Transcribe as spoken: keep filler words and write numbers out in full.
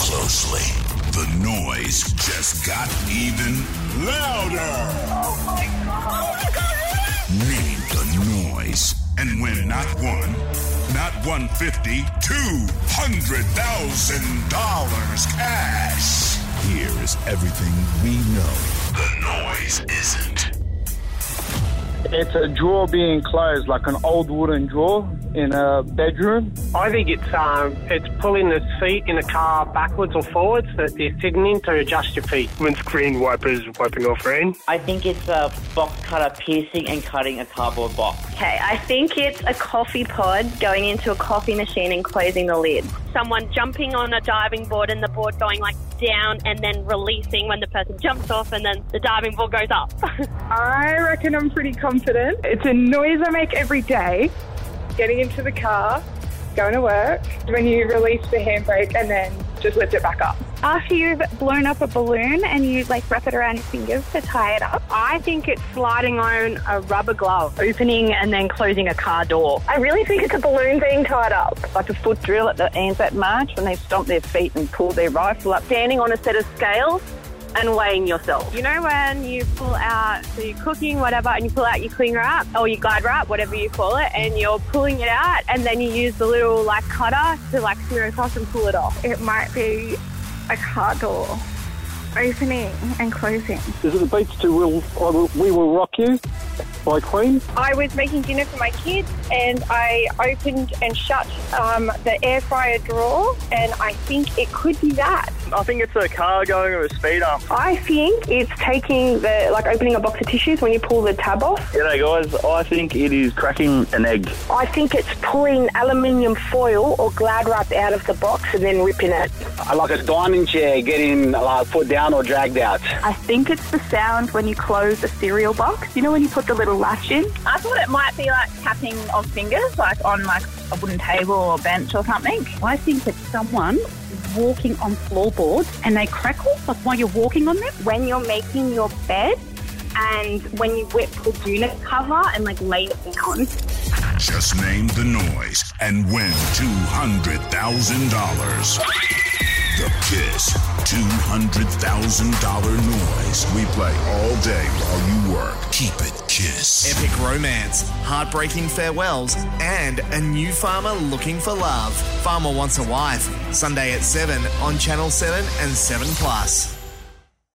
closely. The noise just got even louder. Oh my God. Oh my God. Name the noise and win not one, not one fifty, two hundred thousand dollars cash. Here is everything we know the noise isn't. It's a drawer being closed, like an old wooden drawer in a bedroom. I think it's um, it's pulling the seat in a car backwards or forwards that you're sitting in to adjust your feet. Windscreen wipers wiping off rain. I think it's a box cutter piercing and cutting a cardboard box. Okay, I think it's a coffee pod going into a coffee machine and closing the lid. Someone jumping on a diving board and the board going like down and then releasing when the person jumps off and then the diving board goes up. I reckon I'm pretty confident. It's a noise I make every day, getting into the car, going to work, when you release the handbrake and then just lift it back up. After you've blown up a balloon and you like wrap it around your fingers to tie it up. I think it's sliding on a rubber glove, opening and then closing a car door. I really think it's a balloon being tied up. Like a foot drill at the Anzac March when they stomp their feet and pull their rifle up. Standing on a set of scales and weighing yourself. You know when you pull out, so you're cooking, whatever, and you pull out your cling wrap or your guide wrap, whatever you call it, and you're pulling it out and then you use the little like cutter to like smear across and pull it off. It might be a car door opening and closing. Is it the beats to Will, I Will, We Will Rock You by Queen? I was making dinner for my kids and I opened and shut um, the air fryer drawer and I think it could be that. I think it's a car going with a speed up. I think it's taking the, like opening a box of tissues when you pull the tab off. G'day guys, I think it is cracking an egg. I think it's pulling aluminium foil or Glad wrap out of the box and then ripping it. I like a dining chair getting uh, put down or dragged out. I think it's the sound when you close a cereal box. You know when you put the little latch in? I thought it might be like tapping of fingers, like on like a wooden table or bench or something. I think it's someone walking on floorboards and they crackle like while you're walking on them. When you're making your bed and when you whip the unit cover and like lay it down. Just name the noise and win two hundred thousand dollars. The Kiss two hundred thousand dollars noise. We play all day while you work. Keep it Kiss. Epic romance, heartbreaking farewells, and a new farmer looking for love. Farmer Wants a Wife. Sunday at seven on Channel seven and seven plus.